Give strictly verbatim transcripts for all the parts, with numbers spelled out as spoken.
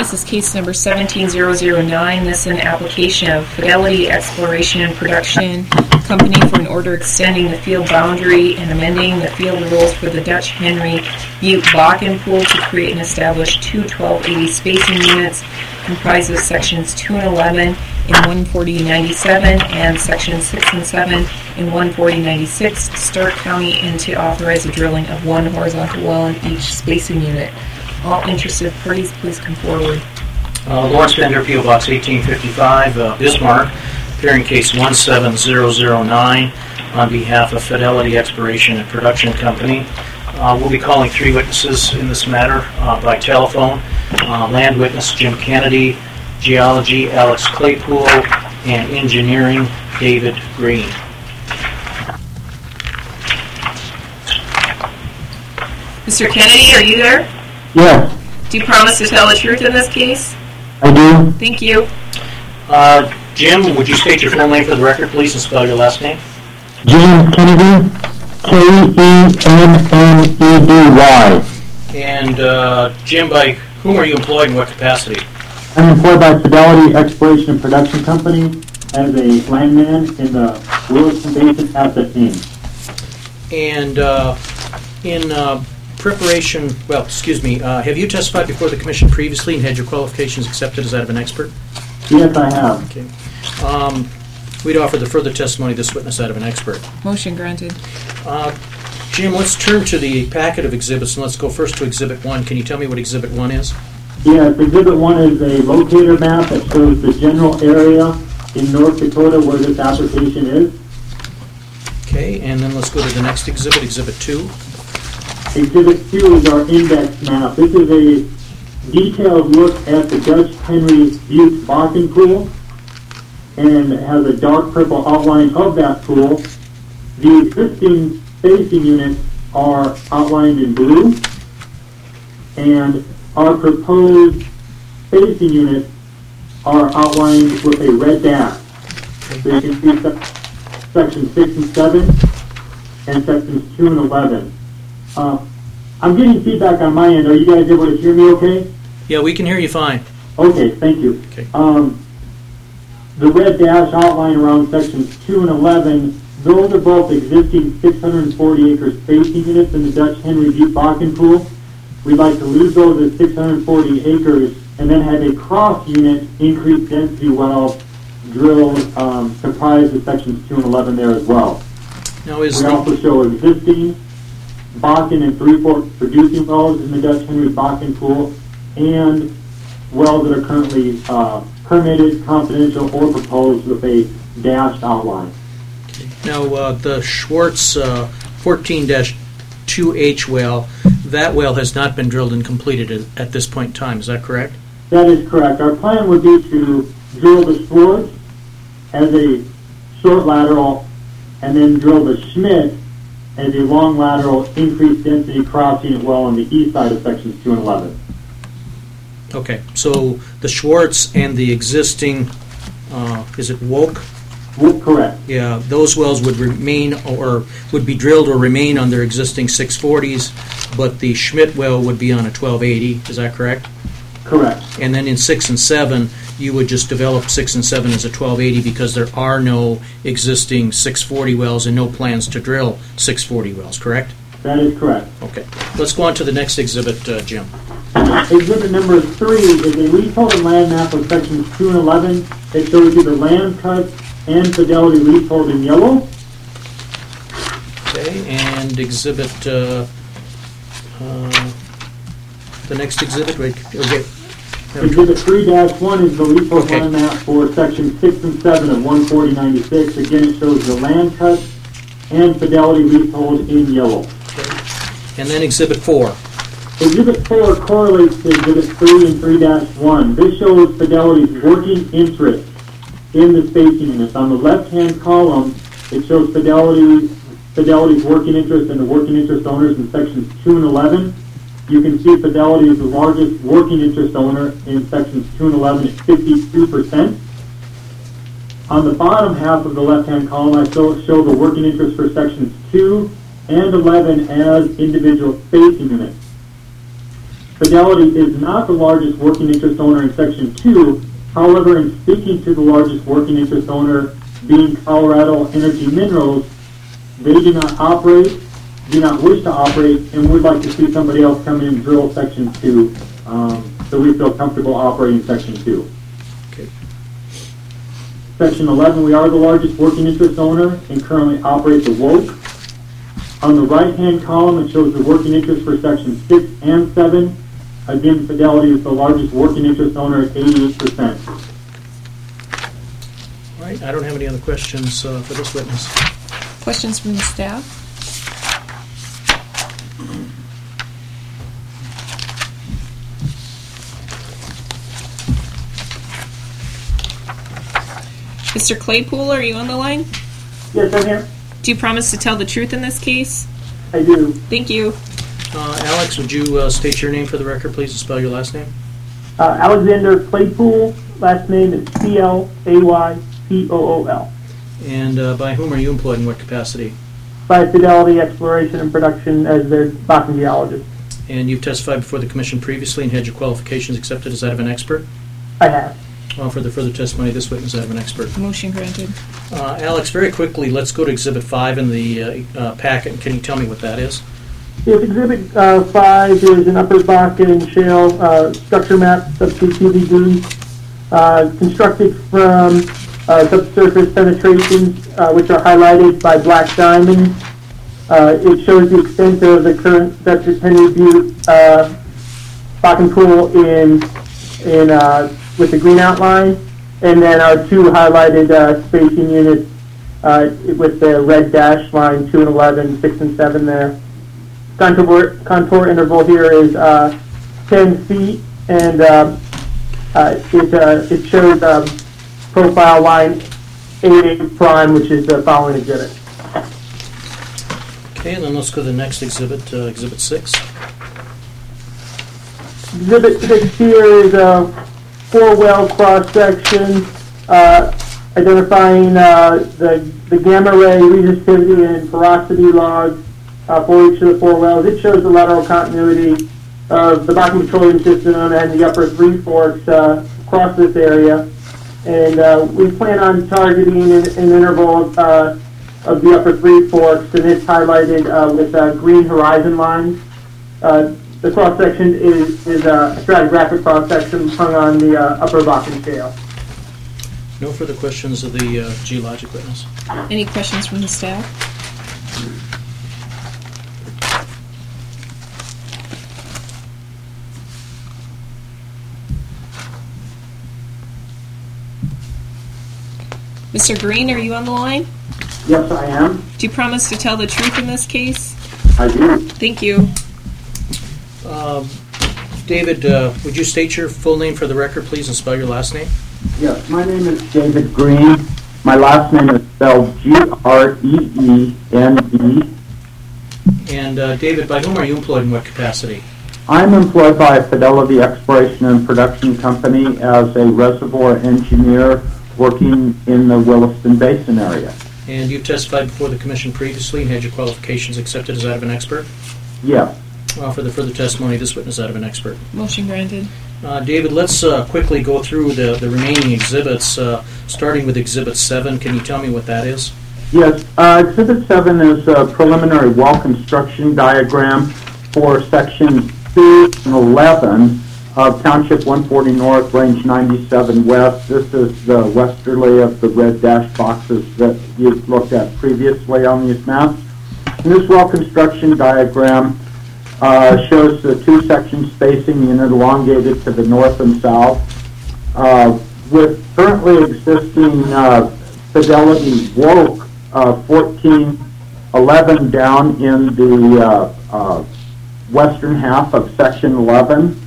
This is case number seventeen zero zero nine. This is an application of Fidelity Exploration and Production Company for an order extending the field boundary and amending the field rules for the Dutch Henry Butte Bakken Pool to create and establish two twelve eighty spacing units comprised of sections two and eleven in one forty ninety-seven and sections six and seven in one forty ninety-six, Stark County, and to authorize the drilling of one horizontal well in each spacing unit. All interested parties, please come forward. Uh, Lawrence Bender, P O Box eighteen fifty-five, uh, Bismarck, appearing case one seven zero zero nine on behalf of Fidelity Exploration and Production Company. Uh, we'll be calling three witnesses in this matter uh, by telephone. Uh, land witness Jim Kennedy, geology Alex Claypool, and engineering David Green. Mister Kennedy, are you there? Yes. Do you promise to tell the truth in this case? I do. Thank you. Uh, Jim, would you state your full name for the record, please, and spell your last name? Jim Kennedy, K E N N E D Y. And uh, Jim, by whom are you employed in what capacity? I'm employed by Fidelity Exploration and Production Company as a landman in the Williston Basin Asset Team. And uh, in uh, preparation, well, excuse me, uh, have you testified before the Commission previously and had your qualifications accepted as that of an expert? Yes, I have. Okay. Um, we'd offer the further testimony of this witness that of an expert. Motion granted. Uh, Jim, let's turn to the packet of exhibits, and let's go first to Exhibit one. Can you tell me what Exhibit one is? Yes, Exhibit one is a locator map that shows the general area in North Dakota where this application is. Okay, and then let's go to the next exhibit, Exhibit two. Exhibit two is our index map. This is a detailed look at the Dutch Henry Butte Bakken Pool, and it has a dark purple outline of that pool. The existing spacing units are outlined in blue, and our proposed spacing units are outlined with a red dash. So you can see se- sections six and seven and sections two and eleven. Uh, I'm getting feedback on my end. Are you guys able to hear me okay? Yeah, we can hear you fine. Okay, thank you. Okay. Um, the red dash outline around sections two and eleven, those are both existing six hundred forty acre spacing units in the Dutch Henry Butte Bakken Pool. We'd like to leave those at six hundred forty acres and then have a cross unit increased density well drilled um, comprised of sections two and eleven there as well. Now is we the, also show existing Bakken and Three Forks producing wells in the Dutch Henry Bakken Pool and wells that are currently uh, permitted, confidential, or proposed with a dashed outline. now uh, the Schwartz uh, fourteen dash two H well, that well has not been drilled and completed at, at this point in time. Is that correct? That is correct. Our plan would be to drill the Schwartz as a short lateral and then drill the Schmidt as a long lateral increased density cross unit well on the east side of sections two and eleven. Okay, so the Schwartz and the existing, uh, is it Woke? Well, correct. Yeah, those wells would remain or would be drilled or remain on their existing six forties, but the Schmidt well would be on a twelve eighty. Is that correct? Correct. And then in six and seven, you would just develop six and seven as a twelve eighty because there are no existing six forty wells and no plans to drill six forty wells, correct? That is correct. Okay. Let's go on to the next exhibit, uh, Jim. Exhibit number three is a leasehold and land map of sections two and eleven. It shows you the land cuts and Fidelity leasehold in yellow. Okay, and exhibit, uh, uh, the next exhibit, wait, okay. Exhibit three dash one is the leasehold Okay. land map for sections six and seven of one forty ninety-six. Again, it shows the land cuts and Fidelity leasehold in yellow. Okay. And then exhibit four. Exhibit four correlates to Exhibit three and three dash one. This shows Fidelity's working interest in the spacing units. On the left-hand column, it shows Fidelity, Fidelity's working interest and the working interest owners in sections two and eleven. You can see Fidelity is the largest working interest owner in sections two and eleven at fifty-two percent. On the bottom half of the left-hand column, I show, show the working interest for sections two and eleven as individual spacing units. Fidelity is not the largest working interest owner in Section two. However, in speaking to the largest working interest owner, being Colorado Energy Minerals, they do not operate, do not wish to operate, and would like to see somebody else come in and drill Section two. Um, so we feel comfortable operating Section two. Okay. Section eleven, we are the largest working interest owner and currently operate the Woke. On the right-hand column, it shows the working interest for Section six and seven. Again, Fidelity is the largest working interest owner at eighty-eight percent. All right, I don't have any other questions uh, for this witness. Questions from the staff? Mister Claypool, are you on the line? Yes, I'm here. Do you promise to tell the truth in this case? I do. Thank you. Uh, Alex, would you uh, state your name for the record, please, and spell your last name? Uh, Alexander Claypool, last name is C L A Y P O O L. And uh, by whom are you employed in what capacity? By Fidelity Exploration and Production as their Bakken geologist. And you've testified before the commission previously and had your qualifications accepted as that of an expert? I have. Uh, for the further testimony of this witness, that of an expert. Motion granted. Uh, Alex, very quickly, let's go to Exhibit five in the uh, uh, packet. Can you tell me what that is? Yes, Exhibit uh, five is an Upper Bakken shale uh, structure map, subsea Q B D, uh, constructed from uh, subsurface penetrations, uh, which are highlighted by black diamonds. Uh, it shows the extent of the current Dutchess Henry Butte uh, Bakken pool in in uh, with the green outline, and then our two highlighted uh, spacing units uh, with the red dash line, two and eleven, six and seven there. Contour, contour interval here is uh, ten feet, and uh, uh, it, uh, it shows um, profile line eight eight prime, which is the following exhibit. Okay, and then let's go to the next exhibit, uh, Exhibit six. Exhibit six here is a four-well cross-section uh, identifying uh, the, the gamma ray resistivity and porosity logs uh, for each of the four wells. It shows the lateral continuity of the Bakken Petroleum System and the upper Three Forks uh, across this area. And uh, we plan on targeting an, an interval of, uh, of the upper Three Forks, and it's highlighted uh, with uh, green horizon lines. Uh, The cross-section is, is a stratigraphic cross-section hung on the uh, upper Bakken shale. No further questions of the uh, geologic witness. Any questions from the staff? Mister Green, are you on the line? Yes, I am. Do you promise to tell the truth in this case? I do. Thank you. Um, David, uh, would you state your full name for the record, please, and spell your last name? Yes, my name is David Green. My last name is spelled G R E E N D. And uh, David, by whom are you employed in what capacity? I'm employed by Fidelity Exploration and Production Company as a reservoir engineer working in the Williston Basin area. And you've testified before the commission previously and had your qualifications accepted as that of an expert? Yes. Well, for the further testimony, this witness out of an expert. Motion granted. Uh, David, let's uh, quickly go through the, the remaining exhibits, uh, starting with Exhibit seven. Can you tell me what that is? Yes, uh, Exhibit seven is a preliminary well construction diagram for Sections two and eleven of Township one forty North, Range ninety-seven West. This is the westerly of the red dash boxes that you've looked at previously on these maps. And this well construction diagram Uh, shows the two section spacing unit elongated to the north and south. Uh, with currently existing uh, Fidelity Woke uh, fourteen eleven down in the uh, uh, western half of section eleven.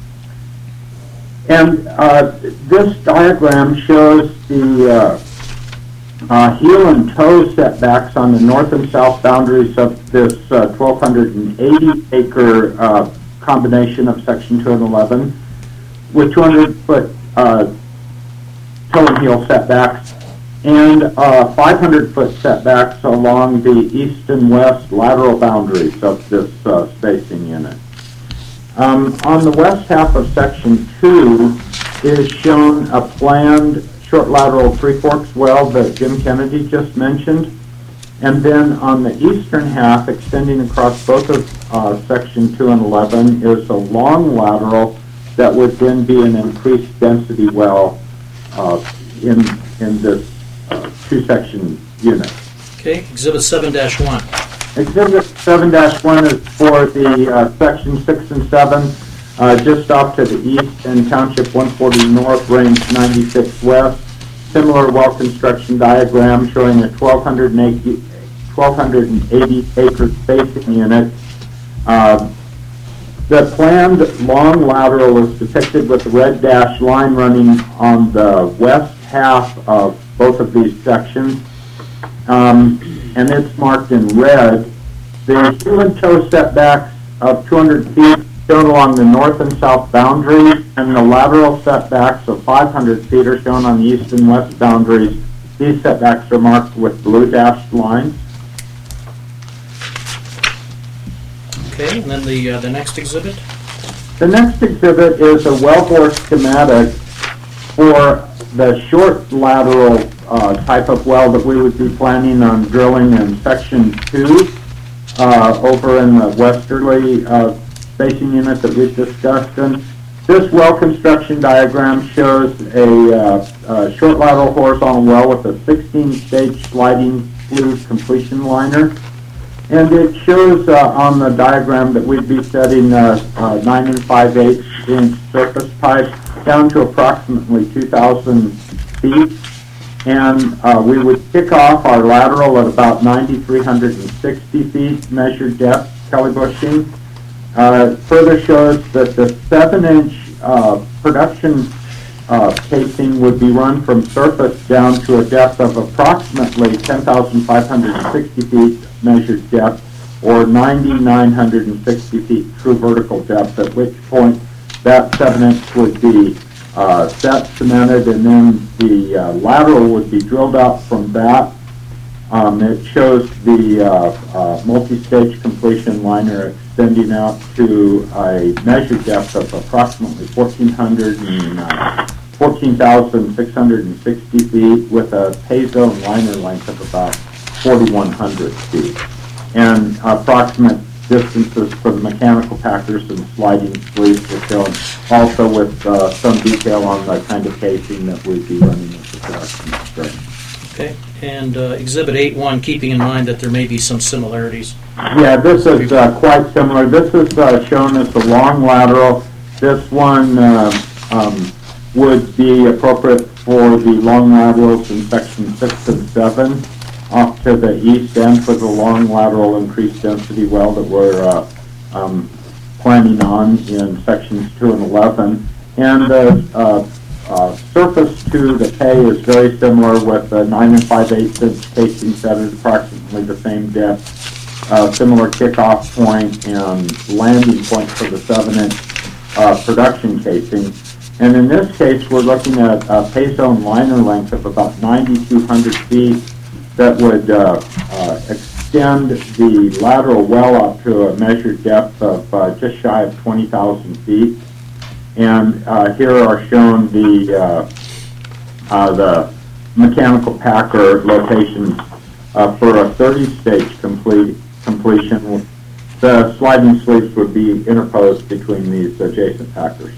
And uh, this diagram shows the uh, Uh, heel and toe setbacks on the north and south boundaries of this uh, twelve eighty acre uh, combination of section two and eleven with two hundred foot uh, toe and heel setbacks and uh, five hundred foot setbacks along the east and west lateral boundaries of this uh, spacing unit. Um, on the west half of section two is shown a planned short lateral Three Forks well that Jim Kennedy just mentioned. And then on the eastern half, extending across both of uh, section two and eleven, is a long lateral that would then be an increased density well uh, in, in this uh, two-section unit. Okay, Exhibit seven dash one. Exhibit seven dash one is for the uh, section six and seven, uh, just off to the east in Township one forty North, Range ninety-six West. Similar well construction diagram showing a twelve eighty acre spacing unit. Uh, the planned long lateral is depicted with the red dashed line running on the west half of both of these sections. Um, and it's marked in red. The heel and toe setbacks of two hundred feet shown along the north and south boundaries, and the lateral setbacks of five hundred feet are shown on the east and west boundaries. These setbacks are marked with blue dashed lines. Okay, and then the uh, the next exhibit. The next exhibit is a wellbore schematic for the short lateral uh, type of well that we would be planning on drilling in section two uh, over in the westerly uh, spacing unit that we've discussed. And this well construction diagram shows a, uh, a short lateral horizontal well with a sixteen stage sliding sleeve completion liner. And it shows uh, on the diagram that we'd be setting uh, uh, nine and five eighths inch surface pipe down to approximately two thousand feet. And uh, we would kick off our lateral at about nine thousand three hundred sixty feet measured depth, Kelly bushing. Uh, further shows that the seven inch uh, production uh, casing would be run from surface down to a depth of approximately ten thousand five hundred sixty feet measured depth, or nine thousand nine hundred sixty feet true vertical depth, at which point that seven inch would be uh, set, cemented, and then the uh, lateral would be drilled out from that. Um, it shows the uh, uh, multi-stage completion liner extending out to a measured depth of approximately fourteen thousand six hundred sixty feet with a pay zone liner length of about forty-one hundred feet. And approximate distances for the mechanical packers and sliding sleeves were shown, also with uh, some detail on the kind of casing that we'd be running at the production string. Okay, and uh, Exhibit eight one, keeping in mind that there may be some similarities. Yeah, this is uh, quite similar. This is uh, shown as the long lateral. This one uh, um, would be appropriate for the long laterals in section six and seven, off to the east end for the long lateral increased density well that we're uh, um, planning on in sections two and eleven. And the uh, uh, surface to the pay is very similar, with a nine and five eighths inch casing set at approximately the same depth, uh, similar kickoff point and landing point for the seven inch uh, production casing. And in this case, we're looking at a pay zone liner length of about nine thousand two hundred feet that would uh, uh, extend the lateral well up to a measured depth of uh, just shy of twenty thousand feet. And uh, here are shown the uh, uh, the mechanical packer locations uh, for a thirty stage complete completion. The sliding sleeves would be interposed between these adjacent packers.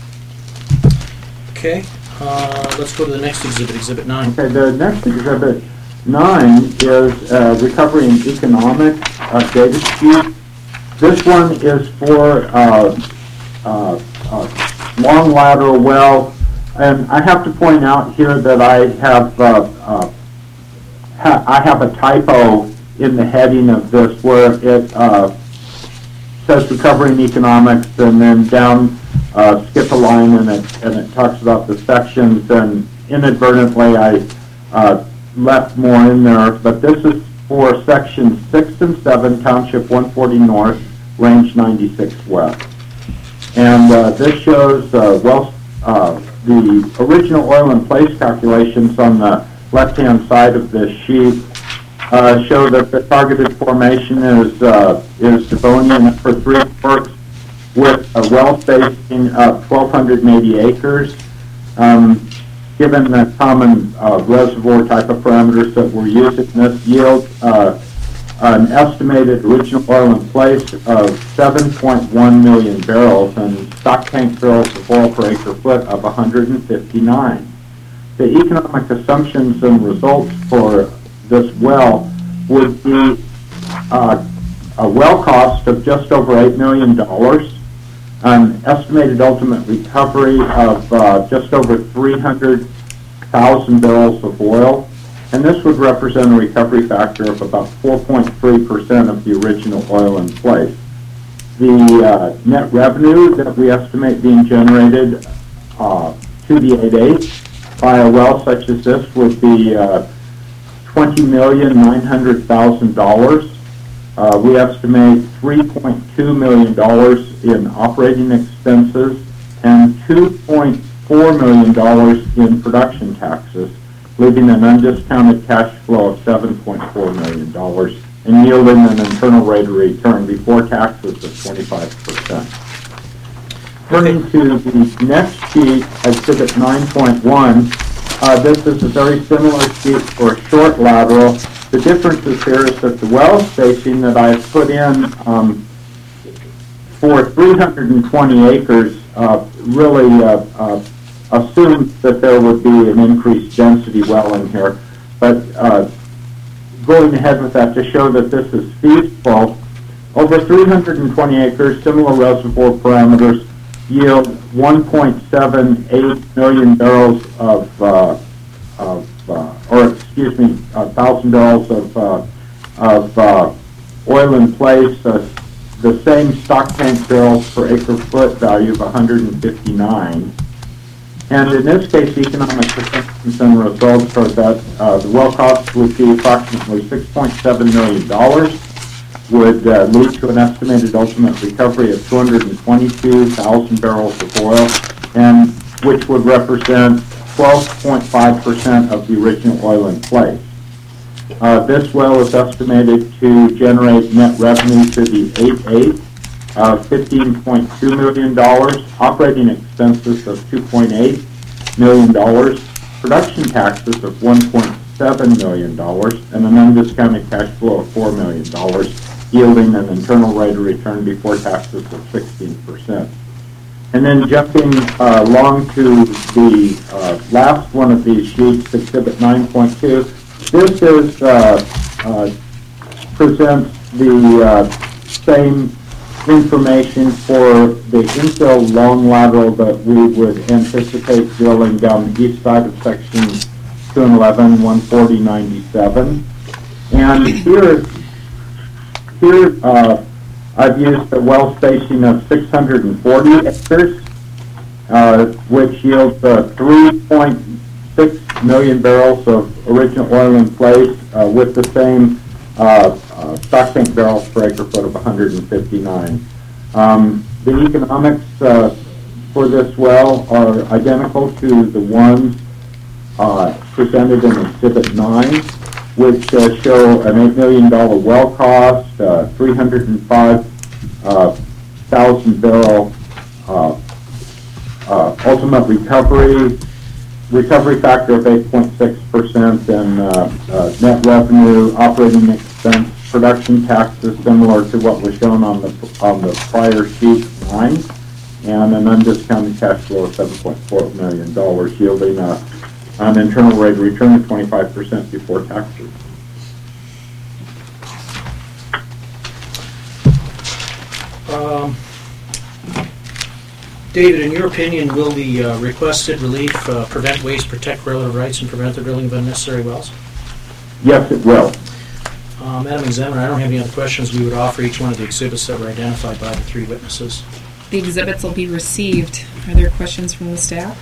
Okay, uh, let's go to the next exhibit, Exhibit nine. Okay, the next exhibit nine is uh, recovery and economic uh, data sheet. This one is for uh, uh, uh, long lateral well, and I have to point out here that I have uh, uh, ha I have a typo in the heading of this where it uh, says recovery and economics, and then down uh, skip a line and it and it talks about the sections, and inadvertently I uh, left more in there, but this is for section six and seven, Township one forty North, Range ninety-six West. And uh, this shows uh, well, uh, the original oil in place calculations on the left-hand side of this sheet uh, show that the targeted formation is uh, is Devonian for Three Forks, with a well spacing of twelve eighty acres. Um, given the common uh, reservoir type of parameters that we're using, this yields uh, an estimated original oil in place of seven point one million barrels and stock tank barrels of oil per acre foot of one hundred fifty-nine. The economic assumptions and results for this well would be uh, a well cost of just over eight million dollars, an estimated ultimate recovery of uh, just over three hundred thousand barrels of oil, and this would represent a recovery factor of about four point three percent of the original oil in place. The uh, net revenue that we estimate being generated uh, to the eight eight by a well such as this would be uh, twenty million nine hundred thousand dollars. Uh, we estimate three point two million dollars in operating expenses and two point four million dollars in production taxes, leaving an undiscounted cash flow of seven point four million dollars and yielding an internal rate of return before taxes of twenty-five percent. Turning to the next sheet, Exhibit nine point one, uh, this is a very similar sheet for a short lateral. The difference is here is that the well spacing that I put in um, for three hundred twenty acres uh, really uh, uh, assumed that there would be an increased density well in here. But uh, going ahead with that to show that this is feasible, over three hundred twenty acres, similar reservoir parameters, yield one point seven eight million barrels of, uh, of uh, or excuse me, one thousand barrels of, uh, of uh, oil in place, uh, the same stock tank barrels per acre foot value of one hundred fifty-nine. And in this case, the economic assumptions and results are that uh, the well cost would be approximately six point seven million dollars, would uh, lead to an estimated ultimate recovery of two hundred twenty-two thousand barrels of oil, and which would represent twelve point five percent of the original oil in place. Uh, this well is estimated to generate net revenue to the eight eight of fifteen point two million dollars, operating expenses of two point eight million dollars, production taxes of one point seven million dollars, and an undiscounted cash flow of four million dollars, yielding an internal rate of return before taxes of sixteen percent. And then jumping uh, along to the uh, last one of these sheets, Exhibit nine point two, this is uh, uh, presents the uh, same information for the infill long lateral that we would anticipate drilling down the east side of section two eleven, one forty ninety-seven. And here, here uh, I've used a well spacing of six hundred forty acres, uh, which yields uh, three point six million barrels of original oil in place uh, with the same uh, uh, stock tank barrels per acre foot of one hundred fifty-nine. Um, the economics uh, for this well are identical to the ones uh, presented in Exhibit nine, which uh, show an eight million dollars well cost, uh, three hundred five thousand uh, barrel uh, uh, ultimate recovery, recovery factor of eight point six percent, and uh, uh, net revenue, operating expense, production taxes similar to what was shown on the on the prior sheet nine, and an undiscounted cash flow of seven point four million dollars, yielding a, an internal rate of return of twenty-five percent before taxes. Um, David, in your opinion, will the uh, requested relief uh, prevent waste, protect relative rights, and prevent the drilling of unnecessary wells? Yes, it will. Uh, Madam Examiner, I don't have any other questions. We would offer each one of the exhibits that were identified by the three witnesses. The exhibits will be received. Are there questions from the staff?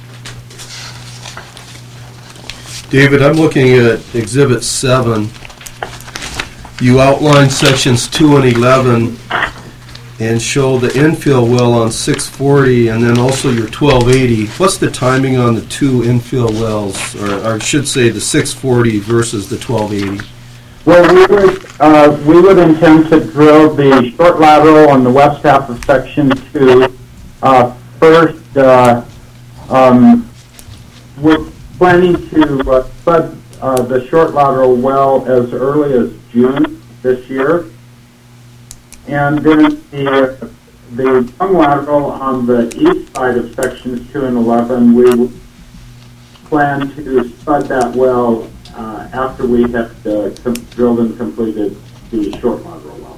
David, I'm looking at Exhibit seven. You outline sections two and eleven and show the infill well on six forty and then also your twelve eighty. What's the timing on the two infill wells, or, or I should say the six forty versus the twelve eighty? Well, we would, uh, we would intend to drill the short lateral on the west half of section two. Uh, first, uh, um, we're planning to uh, spud uh, the short lateral well as early as June this year. And then the, the long lateral on the east side of sections two and eleven, we would plan to spud that well uh, after we have uh, com- drilled and completed the short lateral well.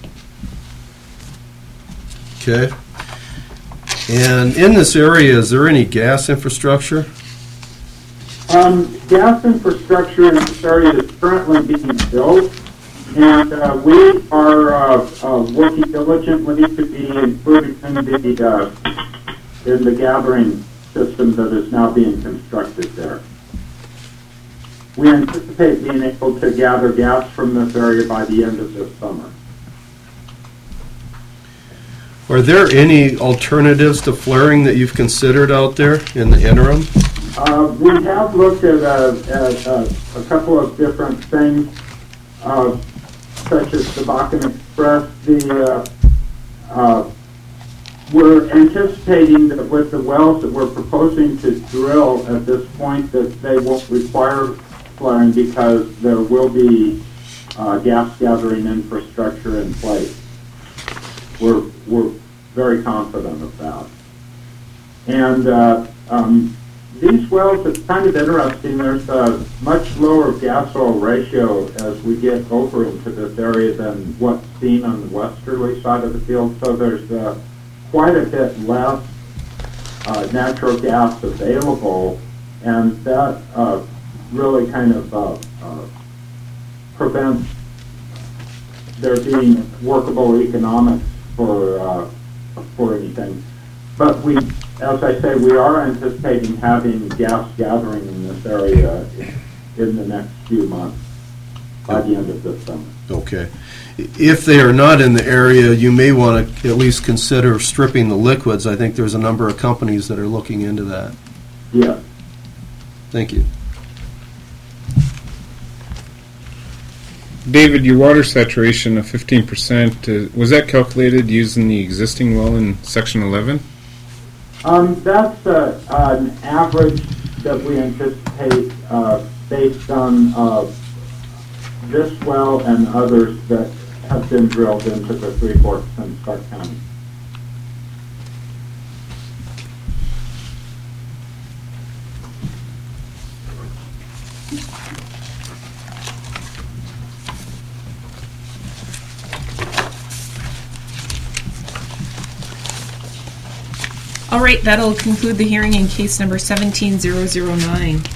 Okay. And in this area, is there any gas infrastructure? Um, gas infrastructure in this area is currently being built, and uh, we are uh, uh, working diligently to be included in the uh, in the gathering system that is now being constructed there. We anticipate being able to gather gas from this area by the end of this summer. Are there any alternatives to flaring that you've considered out there in the interim? Uh, we have looked at, uh, at uh, a couple of different things, uh, such as the Bakken Express. The, uh, uh, we're anticipating that with the wells that we're proposing to drill at this point, that they won't require flaring because there will be uh, gas gathering infrastructure in place. We're, we're very confident of that. And uh, um, these wells, it's kind of interesting. There's a much lower gas-oil ratio as we get over into this area than what's seen on the westerly side of the field. So there's uh, quite a bit less uh, natural gas available, and that uh, really kind of uh, uh, prevents there being workable economics for uh, for anything. But we, as I say, we are anticipating having gas gathering in this area in the next few months, by the end of this summer. Okay. If they are not in the area, you may want to at least consider stripping the liquids. I think there's a number of companies that are looking into that. Yes. Thank you. David, your water saturation of fifteen percent, uh, was that calculated using the existing well in section eleven? Um, that's uh, an average that we anticipate uh, based on uh, this well and others that have been drilled into the Three Forks and Stark County. All right, that'll conclude the hearing in case number seventeen zero zero nine.